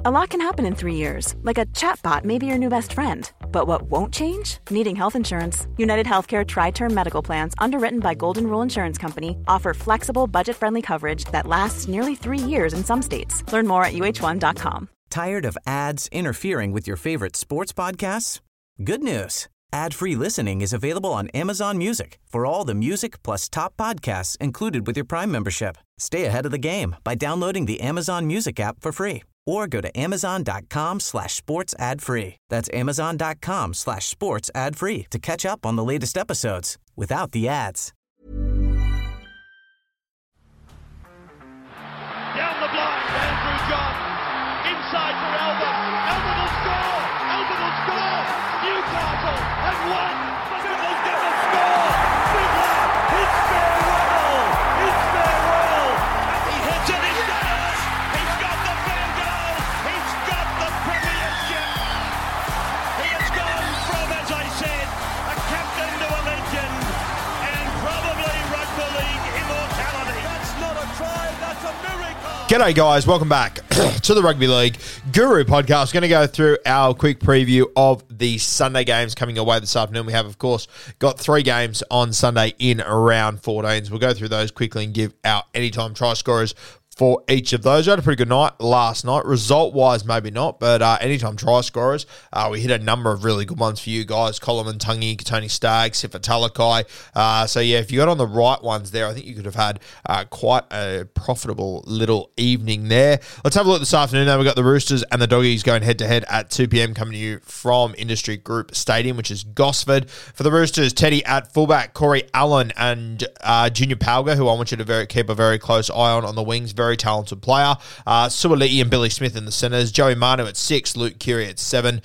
A lot can happen in 3 years, like a chatbot may be your new best friend. But what won't change? Needing health insurance. United Healthcare Tri-Term Medical Plans, underwritten by Golden Rule Insurance Company, offer flexible, budget-friendly coverage that lasts nearly 3 years in some states. Learn more at uh1.com. Tired of ads interfering with your favorite sports podcasts? Good news. Ad-free listening is available on Amazon Music for all the music plus top podcasts included with your Prime membership. Stay ahead of the game by downloading the Amazon Music app for free or go to amazon.com/sports ad free. That's amazon.com/sports ad free to catch up on the latest episodes without the ads. Down the blind, Andrew John. Inside for Albert. Albert will score. Albert will score. Newcastle have won. Sybil's going to score. Fiddler. It's farewell. It's farewell. And he hits it. He's got it. He's got the Bengals. He's got the Premiership. He has gone from, as I said, a captain to a legend and probably rugby league immortality. That's not a try. That's a miracle. G'day guys, welcome back to the Rugby League Guru podcast. Going to go through our quick preview of the Sunday games coming away this afternoon. We have, of course, got 3 games on Sunday in round 14s. We'll go through those quickly and give our anytime try scorers for each of those. We had a pretty good night last night. Result-wise, maybe not, but anytime try scorers, we hit a number of really good ones for you guys. Coleman Tungi, Tony Stagg, Sifa Talakai. So, yeah, if you got on the right ones there, I think you could have had quite a profitable little evening there. Let's have a look this afternoon. Now we've got the Roosters and the Doggies going head-to-head at 2 p.m. coming to you from Industry Group Stadium, which is Gosford. For the Roosters, Teddy at fullback, Corey Allen and Junior Palga, who I want you to keep a very close eye on the wings. Very talented player. Suoliti and Billy Smith in the centres. Joey Manu at 6. Luke Keary at 7.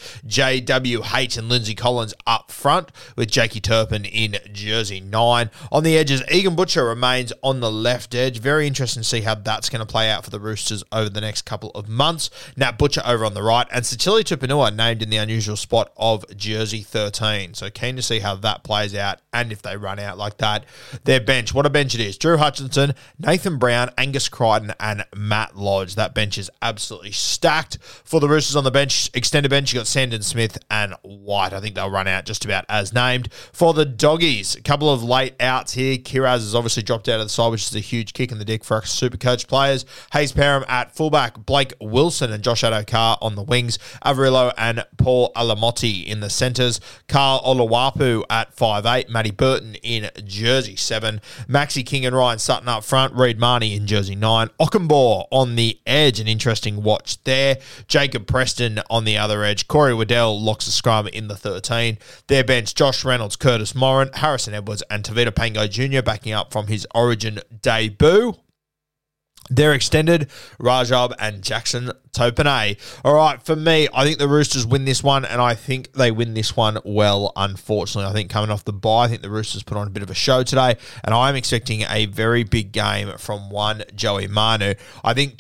JWH and Lindsay Collins up front with Jakey Turpin in jersey 9. On the edges, Egan Butcher remains on the left edge. Very interesting to see how that's going to play out for the Roosters over the next couple of months. Nat Butcher over on the right. And Sitili Tupanua named in the unusual spot of jersey 13. So keen to see how that plays out and if they run out like that. Their bench, what a bench it is. Drew Hutchinson, Nathan Brown, Angus Crichton, and Matt Lodge. That bench is absolutely stacked. For the Roosters on the bench, extended bench, you got Sandon Smith and White. I think they'll run out just about as named. For the Doggies, a couple of late outs here. Kiraz has obviously dropped out of the side, which is a huge kick in the dick for our Supercoach players. Hayes Parham at fullback, Blake Wilson and Josh Adokar on the wings, Averillo and Paul Alamotti in the centres, Carl Oluwapu at 5'8", Matty Burton in jersey 7, Maxi King and Ryan Sutton up front, Reid Marnie in jersey 9, Ockenbaugh on the edge, an interesting watch there. Jacob Preston on the other edge. Corey Waddell locks the scrum in the 13. Their bench, Josh Reynolds, Curtis Moran, Harrison Edwards and Tavita Pango Jr. backing up from his Origin debut. They're extended, Rajab and Jackson Topane. All right, for me, I think the Roosters win this one, and I think they win this one well, unfortunately. I think coming off the bye, I think the Roosters put on a bit of a show today, and I'm expecting a very big game from one Joey Manu. I think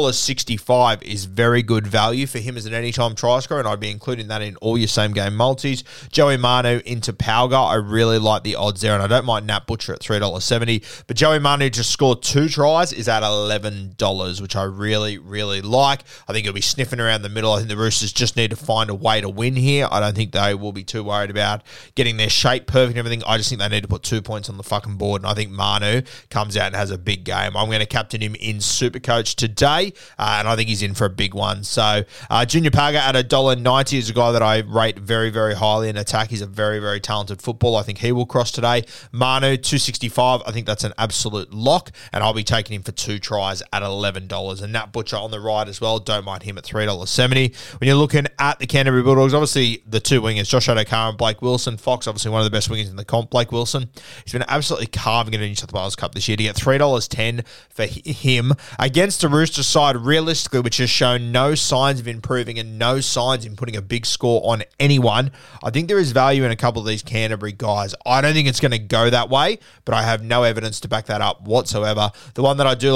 $2.65 is very good value for him as an anytime try scorer, and I'd be including that in all your same-game multis. Joey Manu into Palga, I really like the odds there, and I don't mind Nat Butcher at $3.70, but Joey Manu just scored 2 tries, is at $11, which I really, really like. I think he'll be sniffing around the middle. I think the Roosters just need to find a way to win here. I don't think they will be too worried about getting their shape perfect and everything. I just think they need to put 2 points on the fucking board, and I think Manu comes out and has a big game. I'm going to captain him in Supercoach today, and I think he's in for a big one. So Junior Paga at $1.90 is a guy that I rate very, very highly in attack. He's a very, very talented footballer. I think he will cross today. Manu, $2.65. I think that's an absolute lock, and I'll be taking him for 2 tries at $11. And Nat Butcher on the right as well. Don't mind him at $3.70. When you're looking at the Canterbury Bulldogs, obviously the 2 wingers, Josh Adokar and Blake Wilson. Fox, obviously one of the best wingers in the comp. Blake Wilson, he's been absolutely carving it in the New South Wales Cup this year. To get $3.10 for him against the Roosters side, realistically, which has shown no signs of improving and no signs in putting a big score on anyone, I think there is value in a couple of these Canterbury guys. I don't think it's going to go that way, but I have no evidence to back that up whatsoever. The one that I do like is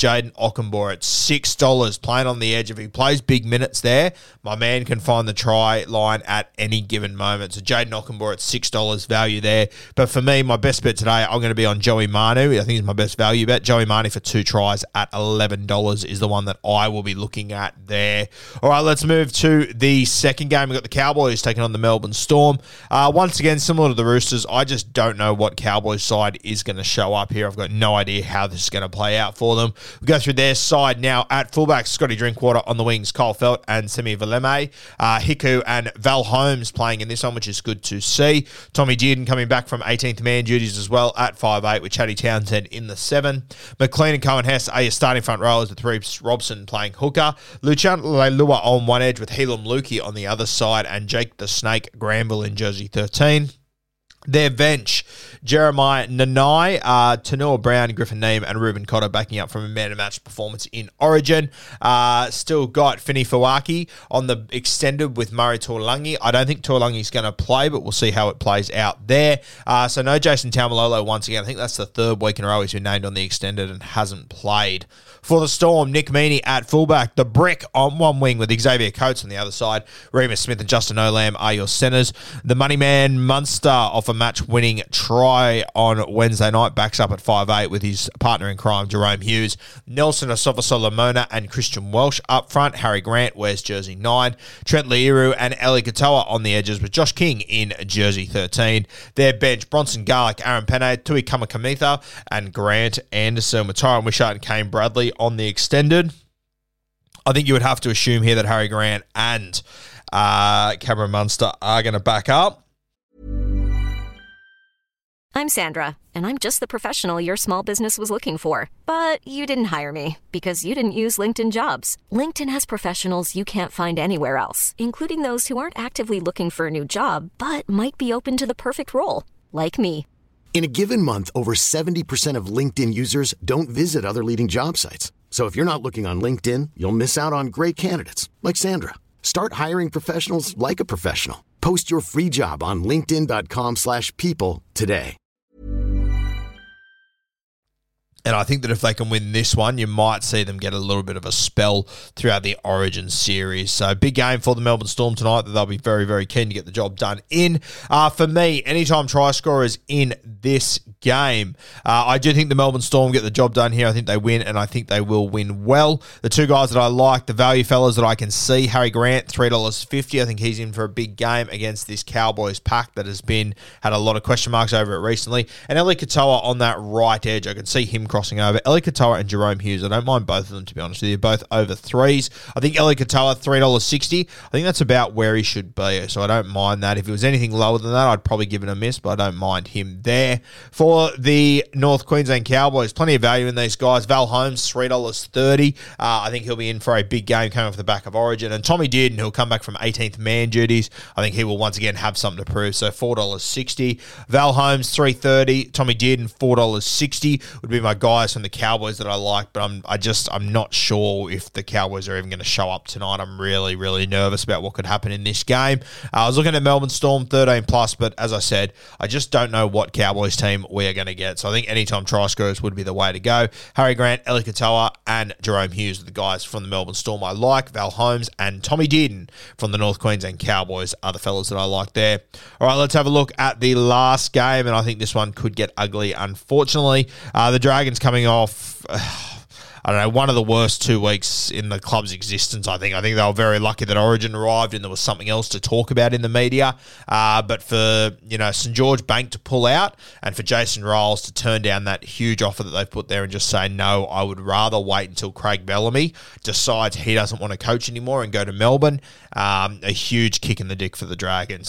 Jaden Ockenbaugh at $6, playing on the edge. If he plays big minutes there, my man can find the try line at any given moment. So Jaden Ockenbaugh at $6 value there. But for me, my best bet today, I'm going to be on Joey Manu. I think he's my best value bet. Joey Manu for 2 tries at $11 is the one that I will be looking at there. All right, let's move to the second game. We've got the Cowboys taking on the Melbourne Storm. Once again, similar to the Roosters, I just don't know what Cowboys side is going to show up here. I've got no idea how this is going to play out for them. We go through their side now at fullback. Scotty Drinkwater on the wings, Kyle Felt and Semi Valeme. Hiku and Val Holmes playing in this one, which is good to see. Tommy Dearden coming back from 18th man duties as well at 5'8", with Chatty Townsend in the 7. McLean and Cohen Hess are your starting front rowers, with Reeves Robson playing hooker. Lucian Leilua on one edge, with Helam Lukey on the other side, and Jake the Snake Granville in jersey 13. Their bench, Jeremiah Nanai, Tanua Brown, Griffin Neame, and Ruben Cotter backing up from a man-of-match performance in Origin. Still got Fini Fawaki on the extended with Murray Tuolangi. I don't think Tuolangi's going to play, but we'll see how it plays out there. So no Jason Taumalolo once again. I think that's the third week in a row he's been named on the extended and hasn't played. For the Storm, Nick Meaney at fullback. The Brick on one wing with Xavier Coates on the other side. Remus Smith and Justin Olam are your centres. The Moneyman Munster off a match-winning try on Wednesday night backs up at 5'8" with his partner in crime, Jerome Hughes. Nelson Asafa-Solomona and Christian Welsh up front. Harry Grant wears jersey 9. Trent Leiru and Eli Katoa on the edges with Josh King in jersey 13. Their bench, Bronson Garlick, Aaron Penne, Tui Kamakamitha, and Grant Anderson with Tyron Wishart and Kane Bradley on the extended. I think you would have to assume here that Harry Grant and Cameron Munster are going to back up. I'm Sandra, and I'm just the professional your small business was looking for. But you didn't hire me because you didn't use LinkedIn Jobs. LinkedIn has professionals you can't find anywhere else, including those who aren't actively looking for a new job, but might be open to the perfect role, like me. In a given month, over 70% of LinkedIn users don't visit other leading job sites. So if you're not looking on LinkedIn, you'll miss out on great candidates like Sandra. Start hiring professionals like a professional. Post your free job on linkedin.com/people today. And I think that if they can win this one, you might see them get a little bit of a spell throughout the Origin series. So big game for the Melbourne Storm tonight that they'll be very, very keen to get the job done in. For me, anytime try scorers in this game, I do think the Melbourne Storm get the job done here. I think they win, and I think they will win well. The two guys that I like, the value fellas that I can see, Harry Grant, $3.50. I think he's in for a big game against this Cowboys pack that has had a lot of question marks over it recently. And Eli Katoa on that right edge, I can see him crossing over. Eli Katoa and Jerome Hughes, I don't mind both of them, to be honest with you. Both over 3s. I think Eli Katoa, $3.60. I think that's about where he should be, so I don't mind that. If it was anything lower than that, I'd probably give it a miss, but I don't mind him there. For the North Queensland Cowboys, plenty of value in these guys. Val Holmes, $3.30. I think he'll be in for a big game coming off the back of Origin. And Tommy Dearden, who'll come back from 18th man duties, I think he will once again have something to prove. So $4.60. Val Holmes, $3.30. Tommy Dearden, $4.60 would be my guys from the Cowboys that I like, but I'm not sure if the Cowboys are even going to show up tonight. I'm really, really nervous about what could happen in this game. I was looking at Melbourne Storm 13+, but as I said, I just don't know what Cowboys team we are going to get. So I think anytime try scorers would be the way to go. Harry Grant, Eli Katoa, and Jerome Hughes are the guys from the Melbourne Storm I like. Val Holmes and Tommy Dearden from the North Queensland Cowboys are the fellas that I like there. All right, let's have a look at the last game, and I think this one could get ugly, unfortunately. The Dragons coming off, I don't know, one of the worst 2 weeks in the club's existence, I think. I think they were very lucky that Origin arrived and there was something else to talk about in the media. But for, St. George Bank to pull out and for Jason Riles to turn down that huge offer that they've put there and just say, no, I would rather wait until Craig Bellamy decides he doesn't want to coach anymore and go to Melbourne. A huge kick in the dick for the Dragons.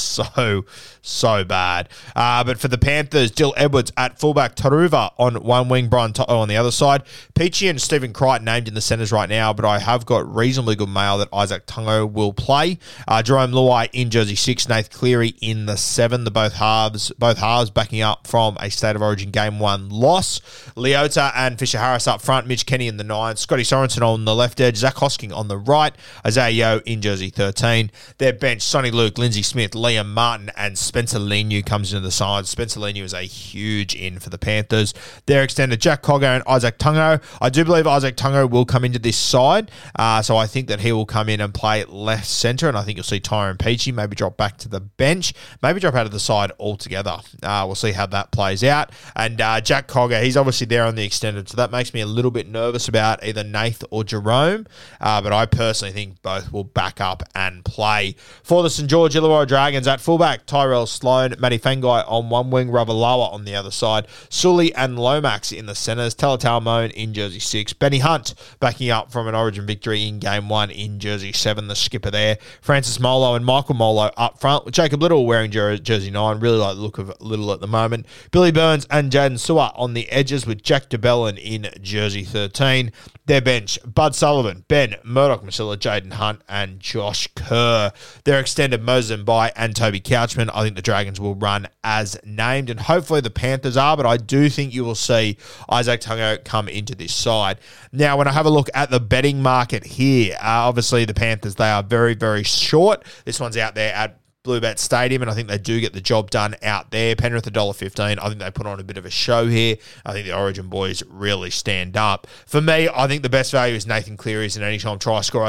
So bad. But for the Panthers, Dill Edwards at fullback, Taruva on one wing, Brian Toto on the other side. Peachy and Stephen Crichton named in the centres right now, but I have got reasonably good mail that Isaac Tungo will play. Jerome Luai in jersey 6, Nath Cleary in the 7. The both halves backing up from a State of Origin Game 1 loss. Leota and Fisher Harris up front, Mitch Kenny in the 9, Scotty Sorensen on the left edge, Zach Hosking on the right, Isaiah Yeo in jersey 13. Their bench, Sonny Luke, Lindsay Smith, Liam Martin, and Spencer Leniu comes into the side. Spencer Leniu is a huge in for the Panthers. Their extended, Jack Cogger and Isaac Tungo. I do believe Isaac Tungo will come into this side, so I think that he will come in and play left centre, and I think you'll see Tyrone Peachy maybe drop back to the bench, maybe drop out of the side altogether. We'll see how that plays out. And Jack Cogger, he's obviously there on the extended, so that makes me a little bit nervous about either Nath or Jerome, but I personally think both will back up and play. For the St George Illawarra Dragons, at fullback, Tyrell Sloan, Matty Fangai on one wing, Ravalawa on the other side, Sully and Lomax in the centres, Talatau Moan in jersey 6, Benny Hunt backing up from an Origin victory in Game 1 in jersey 7, the skipper there, Francis Molo and Michael Molo up front, with Jacob Little wearing jersey 9, really like the look of Little at the moment, Billy Burns and Jaden Sewer on the edges with Jack DeBellin in jersey 13. Their bench, Bud Sullivan, Ben, Murdoch Masilla, Jaden Hunt and Josh Kerr. Their extended, Moses Mbai and Toby Couchman. I think the Dragons will run as named, and hopefully the Panthers are, but I do think you will see Isaac Tungo come into this side. Now, when I have a look at the betting market here, obviously the Panthers, they are very, very short. This one's out there at Bluebet Stadium, and I think they do get the job done out there. Penrith $1.15. I think they put on a bit of a show here. I think the Origin boys really stand up. For me, I think the best value is Nathan Cleary as an anytime try scorer,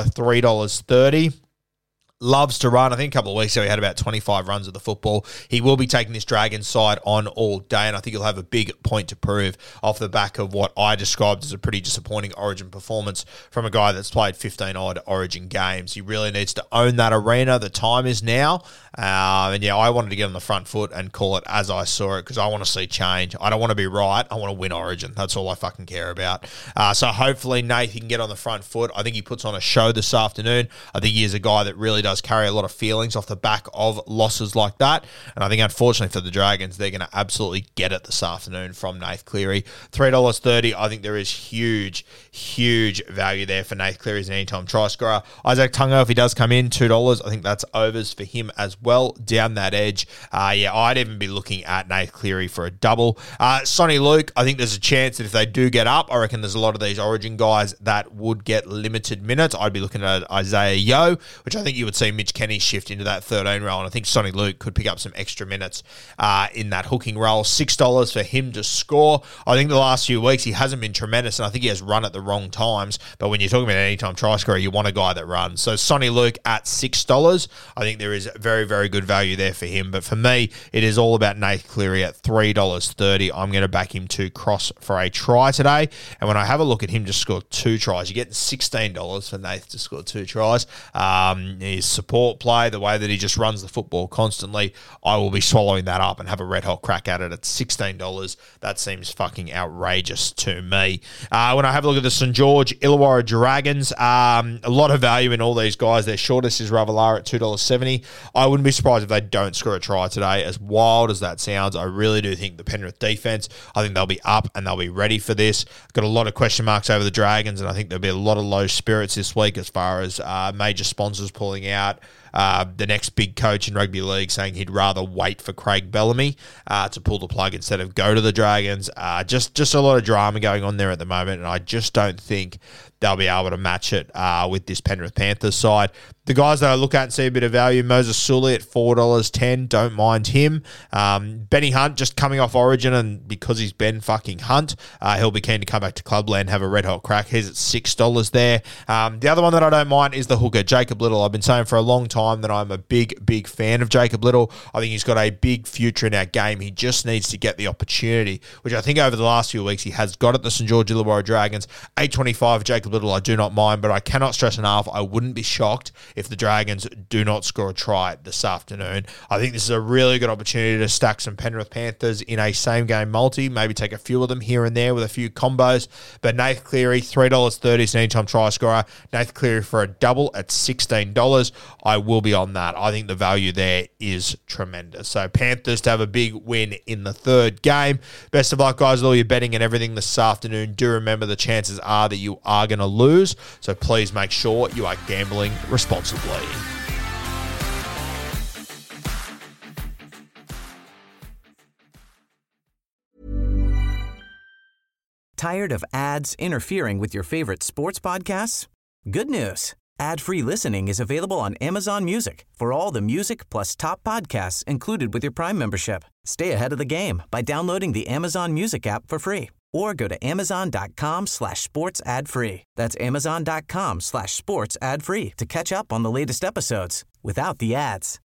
$3.30. Loves to run. I think a couple of weeks ago he had about 25 runs of the football. He will be taking this Dragons side on all day, and I think he'll have a big point to prove off the back of what I described as a pretty disappointing Origin performance from a guy that's played 15-odd Origin games. He really needs to own that arena. The time is now. And yeah, I wanted to get on the front foot and call it as I saw it because I want to see change. I don't want to be right. I want to win Origin. That's all I fucking care about. So hopefully Nath, he can get on the front foot. I think he puts on a show this afternoon. I think he is a guy that really does carry a lot of feelings off the back of losses like that. And I think unfortunately for the Dragons, they're going to absolutely get it this afternoon from Nath Cleary. $3.30. I think there is huge, huge value there for Nath Cleary as an anytime try scorer. Isaac Tungo, if he does come in, $2. I think that's overs for him as well down that edge. I'd even be looking at Nath Cleary for a double. Sonny Luke, I think there's a chance that if they do get up, I reckon there's a lot of these Origin guys that would get limited minutes. I'd be looking at Isaiah Yeo, which I think you would see Mitch Kenny shift into that 13 role, and I think Sonny Luke could pick up some extra minutes in that hooking role. $6 for him to score. I think the last few weeks he hasn't been tremendous, and I think he has run at the wrong times, but when you're talking about an anytime try scorer, you want a guy that runs. So Sonny Luke at $6. I think there is very, very good value there for him, but for me, it is all about Nath Cleary at $3.30. I'm going to back him to cross for a try today, and when I have a look at him to score 2 tries, you're getting $16 for Nath to score 2 tries. His support play, the way that he just runs the football constantly, I will be swallowing that up and have a red hot crack at it at $16. That seems fucking outrageous to me. When I have a look at the St George Illawarra Dragons, a lot of value in all these guys. Their shortest is Ravalawa at $2.70. I wouldn't be surprised if they don't score a try today, as wild as that sounds. I really do think the Penrith defense, I think they'll be up and they'll be ready for this. Got a lot of question marks over the Dragons, and I think there'll be a lot of low spirits this week as far as major sponsors pulling out. The next big coach in rugby league saying he'd rather wait for Craig Bellamy to pull the plug instead of go to the Dragons. Just a lot of drama going on there at the moment, and I just don't think they'll be able to match it with this Penrith Panthers side. The guys that I look at and see a bit of value, Moses Sully at $4.10, don't mind him. Benny Hunt just coming off Origin, and because he's Ben fucking Hunt, he'll be keen to come back to Clubland, have a red hot crack. He's at $6 there. The other one that I don't mind is the hooker, Jacob Little. I've been saying for a long time that I'm a big, big fan of Jacob Little. I think he's got a big future in our game. He just needs to get the opportunity, which I think over the last few weeks he has got at the St George Illawarra Dragons. $8.25 Jacob Little, I do not mind, but I cannot stress enough, I wouldn't be shocked if the Dragons do not score a try this afternoon. I think this is a really good opportunity to stack some Penrith Panthers in a same-game multi, maybe take a few of them here and there with a few combos. But Nath Cleary, $3.30 is an anytime try scorer. Nath Cleary for a double at $16. I will be on that. I think the value there is tremendous. So Panthers to have a big win in the third game. Best of luck, guys, with all your betting and everything this afternoon. Do remember the chances are that you are going to lose, so please make sure you are gambling responsibly. Tired of ads interfering with your favorite sports podcasts? Good news. Ad-free listening is available on Amazon Music for all the music plus top podcasts included with your Prime membership. Stay ahead of the game by downloading the Amazon Music app for free or go to amazon.com/sports ad free. That's amazon.com/sports ad free to catch up on the latest episodes without the ads.